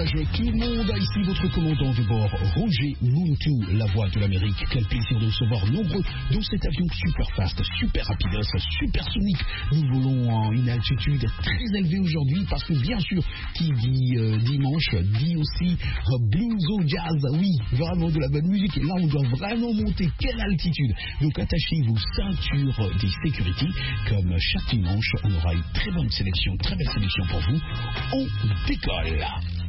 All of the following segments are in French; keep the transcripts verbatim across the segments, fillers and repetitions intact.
voyage, tout le monde. Ici votre commandant de bord, Roger Muntu, la voix de l'Amérique. Quel plaisir de recevoir nombreux dans cet avion super fast, super rapidos, super sonique. Nous volons à une altitude très élevée aujourd'hui parce que bien sûr, qui dit euh, dimanche, dit aussi euh, blues au jazz. Oui, vraiment de la bonne musique. Et là, on doit vraiment monter. Quelle altitude! Donc attachez vos ceintures des sécurités. Comme chaque dimanche, on aura une très bonne sélection, très belle sélection pour vous. On décolle.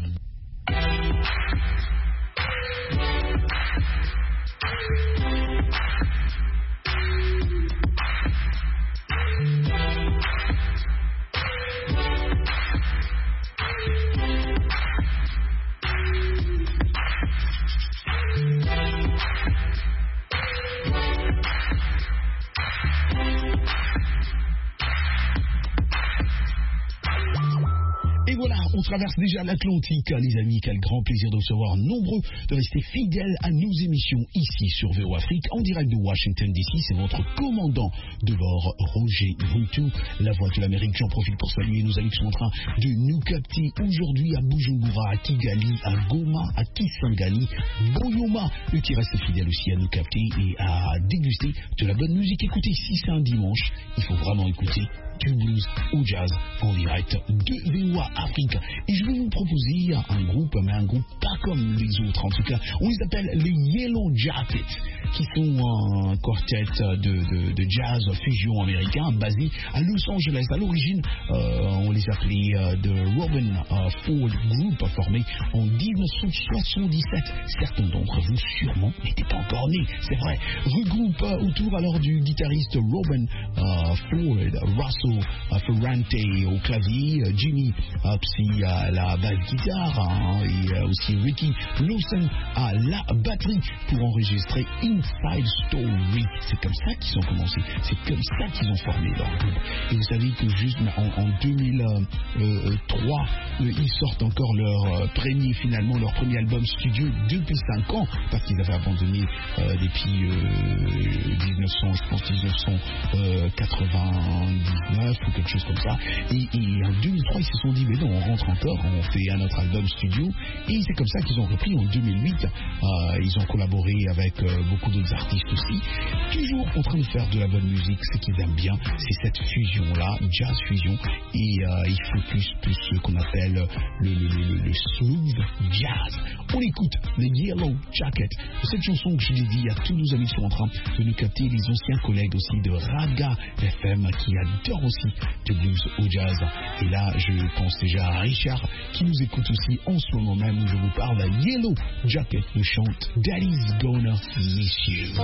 Et voilà, on traverse déjà l'Atlantique, les amis. Quel grand plaisir de recevoir nombreux, de rester fidèles à nos émissions ici sur V O Afrique, en direct de Washington D C. C'est votre commandant de bord, Roger Muntu, la voix de l'Amérique. J'en profite pour saluer nos amis qui sont en train de nous capter aujourd'hui à Bujumbura, à Kigali, à Goma, à Kisangani, Boyoma, eux qui restent fidèles aussi à nous capter et à déguster de la bonne musique. Écoutez, si c'est un dimanche, il faut vraiment écouter du blues au jazz en direct de V O Afrique. Et je vais vous proposer un groupe, mais un groupe pas comme les autres. En tout cas, on les appelle les Yellow Jackets, qui sont un quartet de, de, de jazz fusion américain basé à Los Angeles. À l'origine, euh, on les appelait euh, de Robin euh, Ford Group, formé en dix-neuf cent soixante-dix-sept. Certains d'entre vous sûrement n'étaient pas encore nés, c'est vrai. Regroupe euh, autour alors du guitariste Robin euh, Ford, Russell Uh, Ferrante au clavier, uh, Jimmy uh, Psy à la basse guitare, hein, et uh, aussi Ricky Lawson à la batterie pour enregistrer Inside Story. C'est comme ça qu'ils ont commencé, c'est comme ça qu'ils ont formé leur groupe. Et vous savez que juste en, en deux mille trois, euh, ils sortent encore leur euh, premier, finalement leur premier album studio depuis cinq ans, parce qu'ils avaient abandonné euh, depuis euh, dix-neuf cents, je pense dix-neuf cent quatre-vingt-dix-neuf ou quelque chose comme ça. Et, et en deux mille trois, ils se sont dit, mais non, on rentre encore, on fait un autre album studio. Et c'est comme ça qu'ils ont repris en deux mille huit. Euh, ils ont collaboré avec euh, beaucoup d'autres artistes aussi. Toujours en train de faire de la bonne musique. Ce qu'ils aiment bien, c'est cette fusion-là, jazz fusion. Et euh, ils focus plus ce qu'on appelle le, le, le, le smooth jazz. On écoute les Yellow Jackets. Cette chanson que je dédie à tous nos amis qui sont en train de nous capter, les anciens collègues aussi de Raga F M qui adorent aussi de blues au jazz. Et là, je pense déjà à Richard qui nous écoute aussi en ce moment même où je vous parle. La Yellow Jacket nous chante Daddy's Gonna Miss You.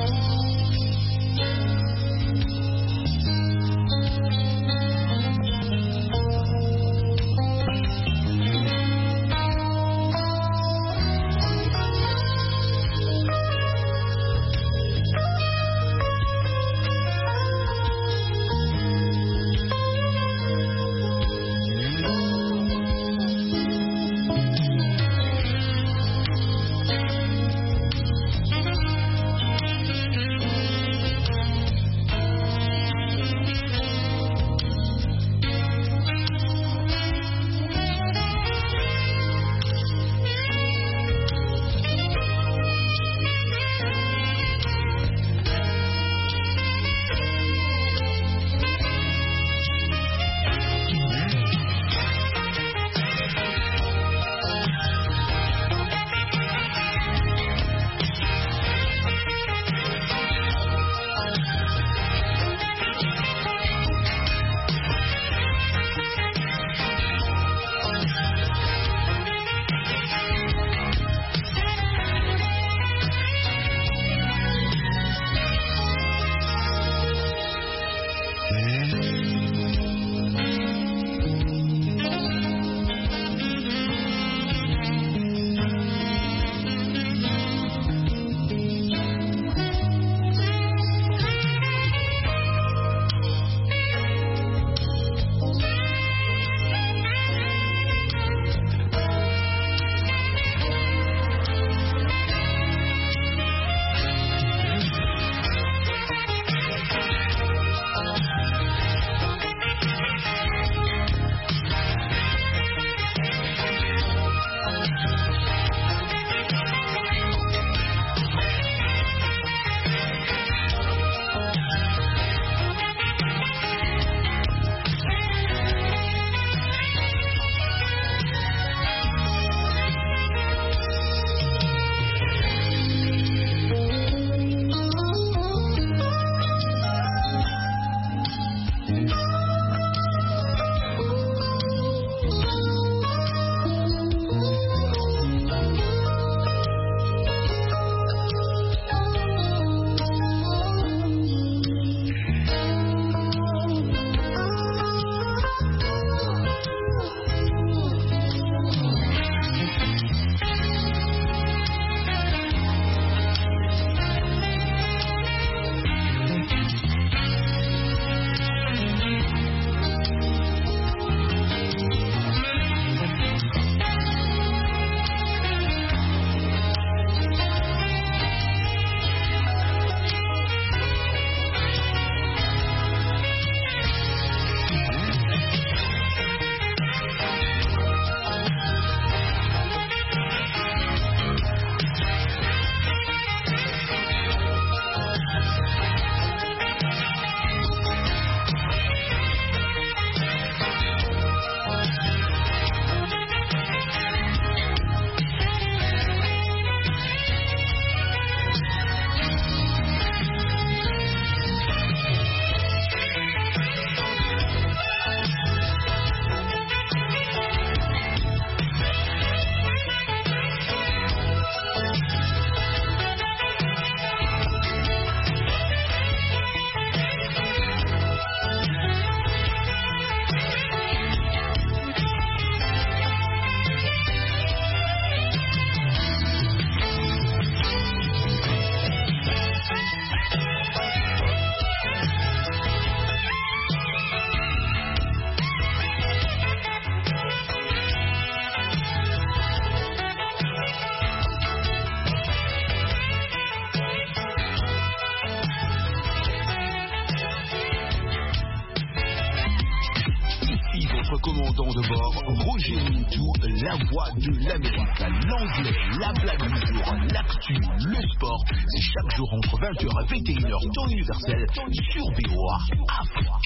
commandant de bord, Roger Mintou, la voix de l'Amérique. L'anglais, la blague du jour, l'actu, le sport. C'est chaque jour entre vingt heures et vingt et une heures, temps universel, sur V O A Afrique.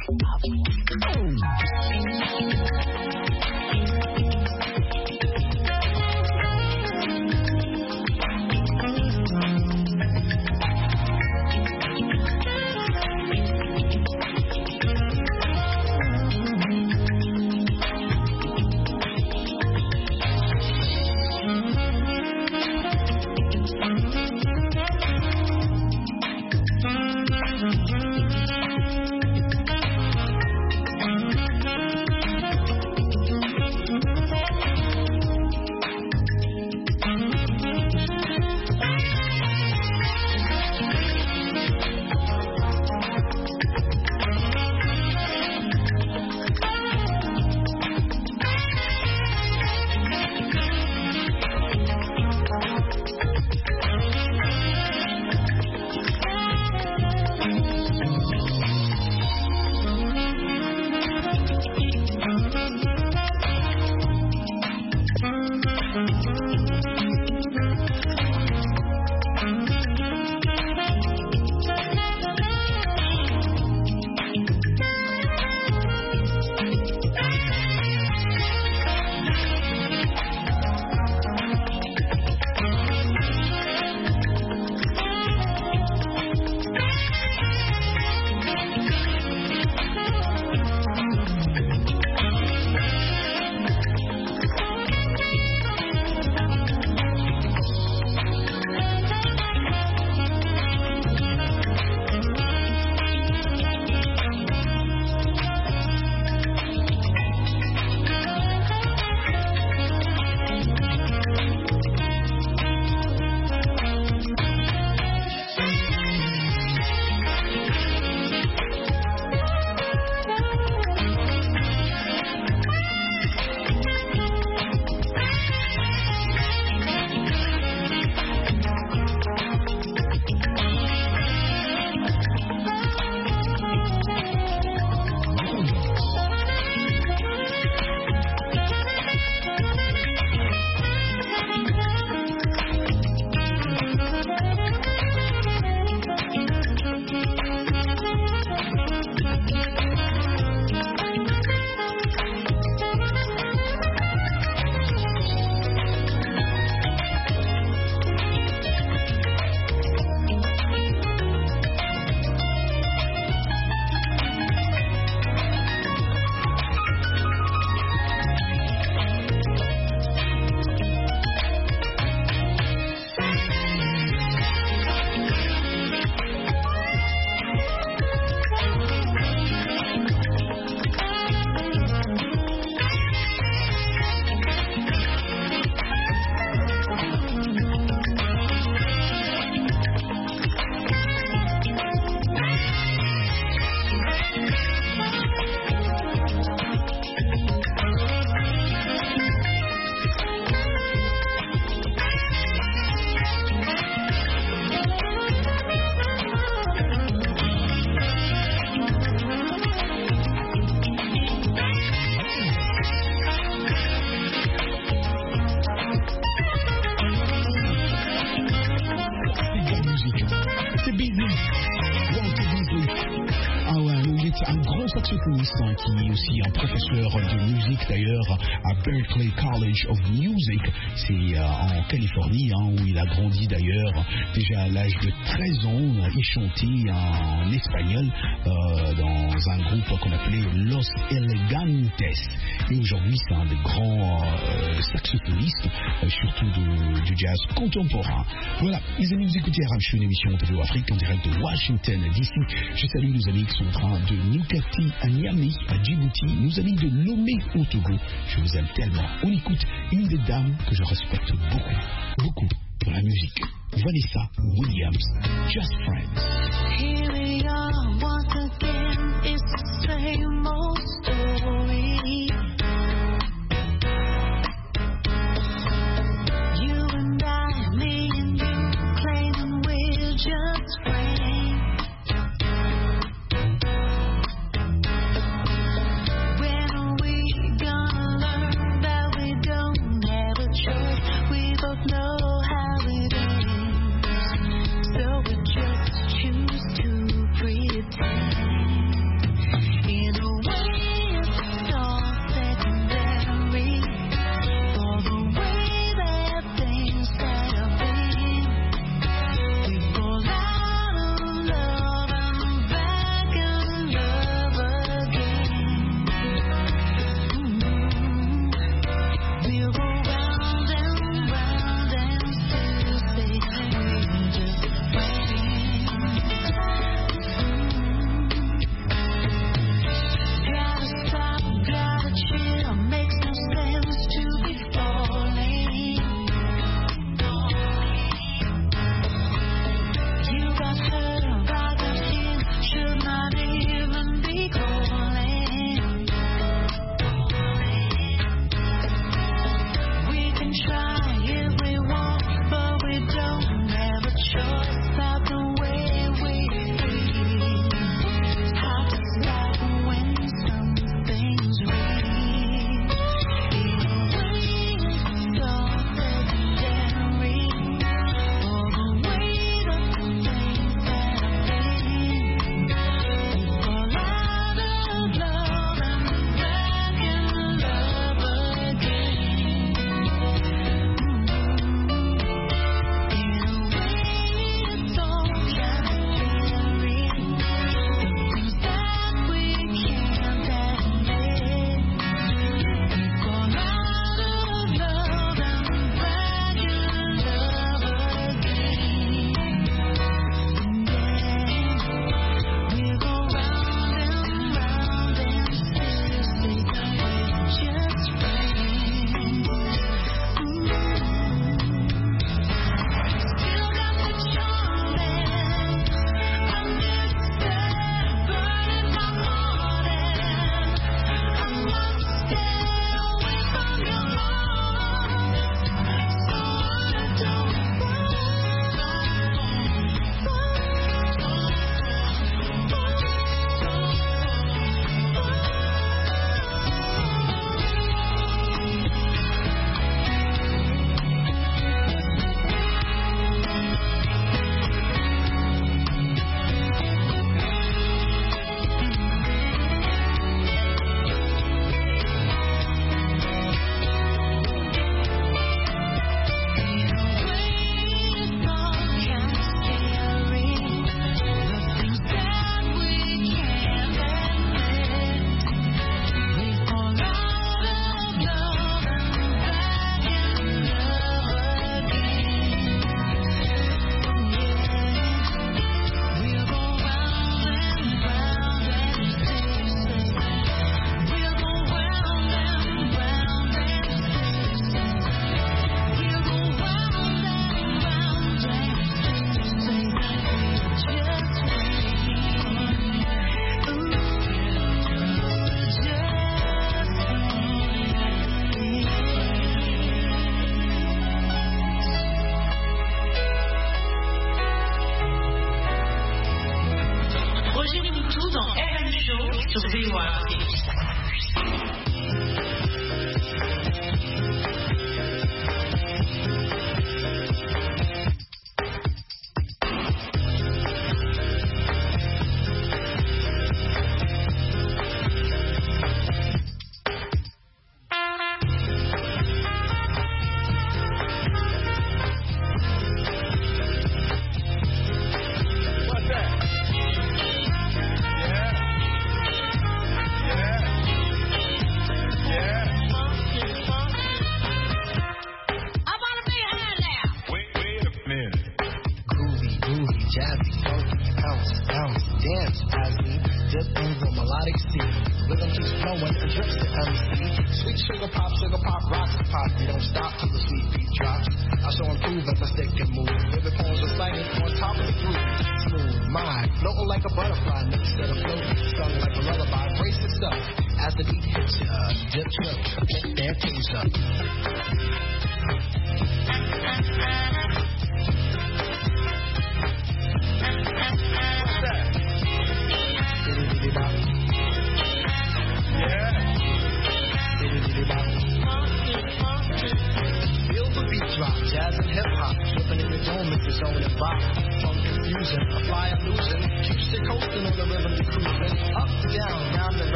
Qui est aussi un professeur de musique d'ailleurs à Berklee College of Music, c'est euh, en Californie, hein, où il a grandi d'ailleurs. Déjà à l'âge de treize ans, il chantait en espagnol euh, dans un groupe qu'on appelait Los Elegantes. Et aujourd'hui, c'est un des grands euh, saxophonistes, euh, surtout de, du jazz contemporain. Voilà, les amis, vous écoutez Arab Show, une émission de V O Afrique en direct de Washington D C. Je salue nos amis qui sont en train de nous capter à Niamey, à Djibouti, nos amis de Lomé au Togo. Je vous aime tellement. On écoute une des dames que je respecte beaucoup, beaucoup pour la musique. Vanessa Williams, Just Friends. Here we are once again, it's the same old story. You and I, me and you, claiming we're just friends. When are we gonna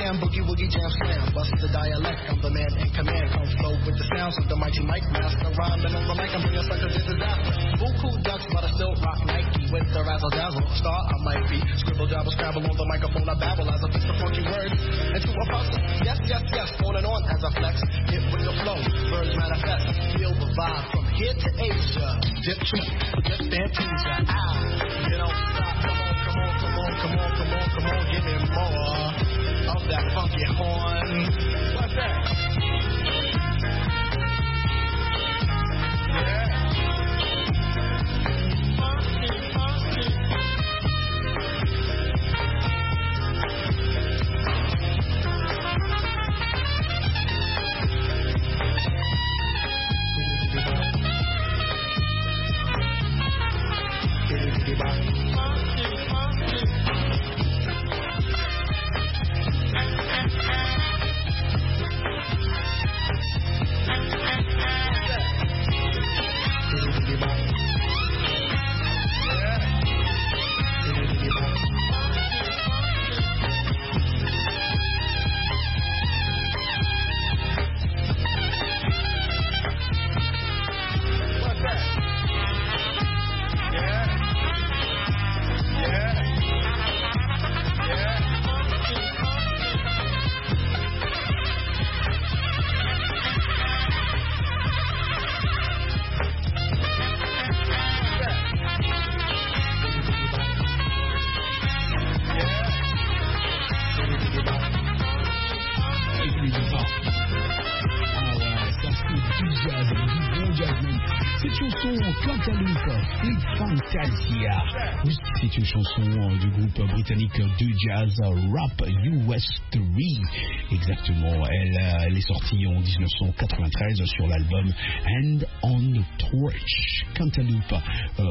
bam, boogie woogie jam slam. Bust the dialect, I'm the man in command. Come flow with the sounds of the mighty mic master. Rhyming on the mic, I'm bringing suckers to disaster. Buku ducks, but I still rock Nike with the razzle dazzle. Star I might be. Scribble, dabble, scrabble on the microphone. I babble as I fix the funky words into a puzzle. Yes, yes, yes, on and on as I flex. Hit with the flow, birds manifest. Feel the vibe from here to Asia. Dip to dip Fantasia. Ah, you don't stop. Come on, come on, come on, come on, come on, come on. Give me more of that funky horn. What's that? Yeah. Fantasia. Oui, c'est une chanson du groupe britannique de jazz Rap U S trois. Exactement, elle, elle est sortie en dix-neuf cent quatre-vingt-treize sur l'album Hand on the Torch. Cantaloupe euh,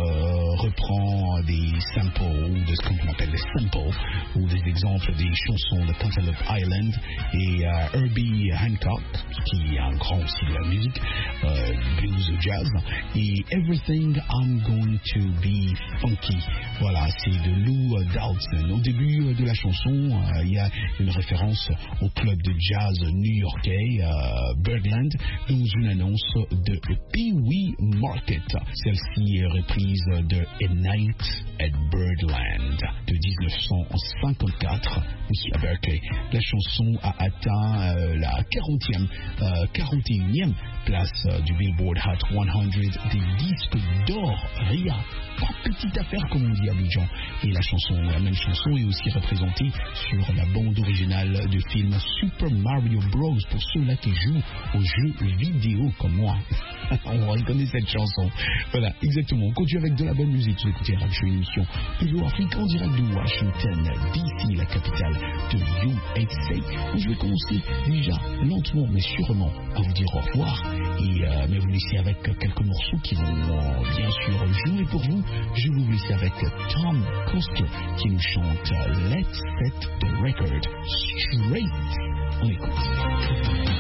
reprend des samples, ou de ce qu'on appelle des samples, ou des exemples des chansons de Cantaloupe Island et euh, Herbie Hancock, qui est un grand aussi de la musique, euh, blues jazz, et Everything I'm Going to Be Funky. Voilà, c'est de Lou Dawson. Au début de la chanson, euh, il y a une référence au club de jazz new-yorkais euh, Birdland dans une annonce de Pee Wee Market. Celle-ci est reprise de A Night at Birdland de dix-neuf cent cinquante-quatre, oui, à Berkeley. La chanson a atteint euh, la quarantième, euh, quarante et unième place euh, du Billboard Hot cent des disques d'or. Ria, pas petite affaire comme on dit à Abidjan. Et la chanson, la même chanson est aussi représentée sur la bande originale du film Super Mario Bros. Pour ceux-là qui jouent aux jeux vidéo comme moi. On reconnaît cette chanson. Voilà, exactement. On continue avec de la bonne musique. Vous écoutez Radio Show, émission Véro Afrique en direct de Washington D C, la capitale de U S A. Je vais commencer déjà lentement mais sûrement à vous dire au revoir et euh, mais vous laisser avec quelques morceaux qui vont euh, bien sûr jouer pour vous. Je vais vous laisser avec Tom Coster qui nous chante Let's Set the Record Straight. On écoute.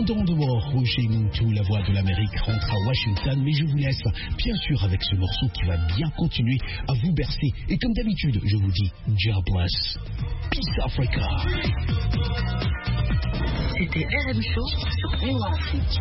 commandant de bord, Roger Muntu, la voix de l'Amérique, rentre à Washington, mais je vous laisse bien sûr avec ce morceau qui va bien continuer à vous bercer. Et comme d'habitude, je vous dis, God bless. Peace Africa. C'était R M Show sur V O A Afrique.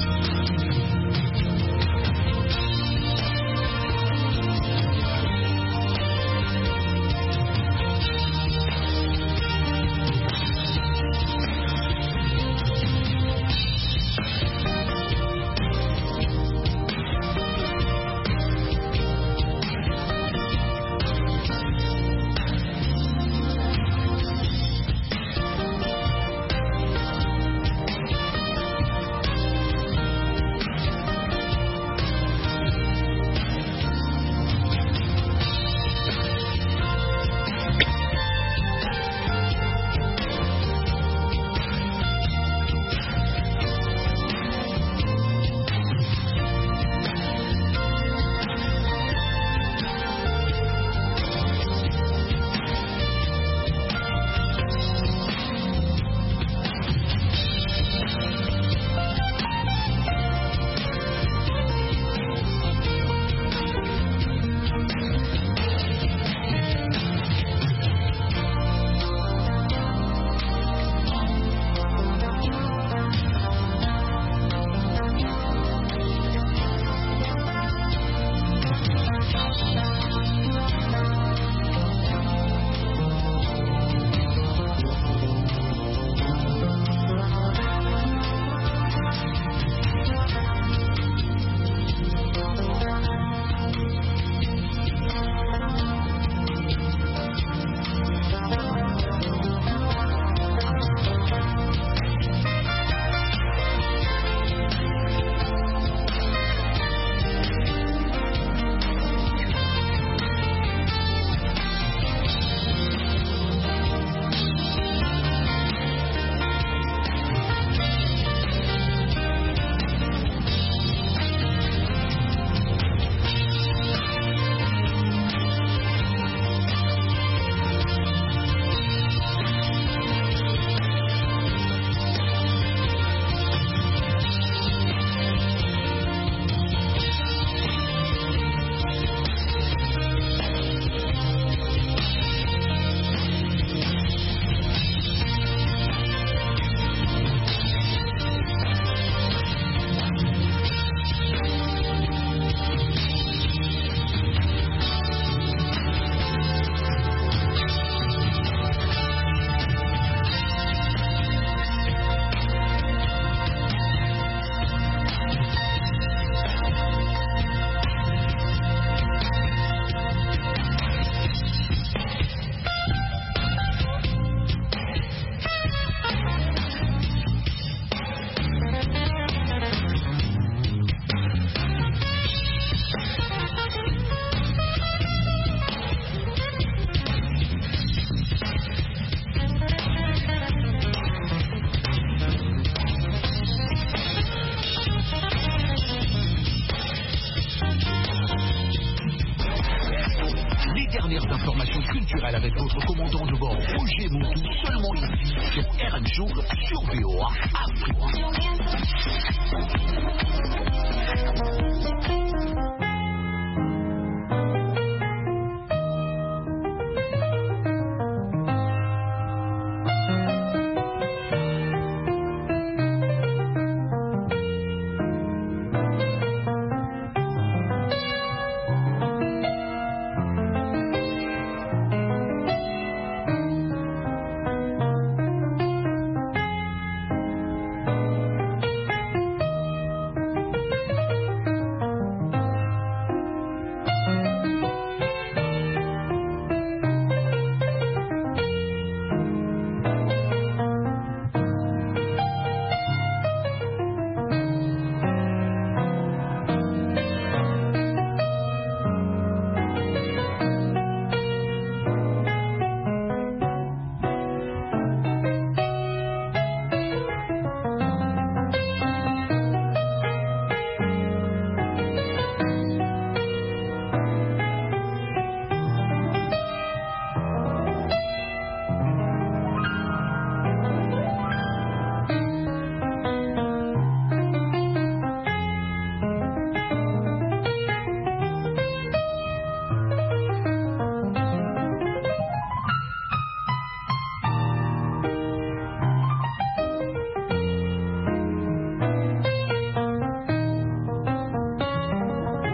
Informations culturelles avec votre commandant de bord Roger Muntu, seulement ici sur R M Show sur V O A Afrique.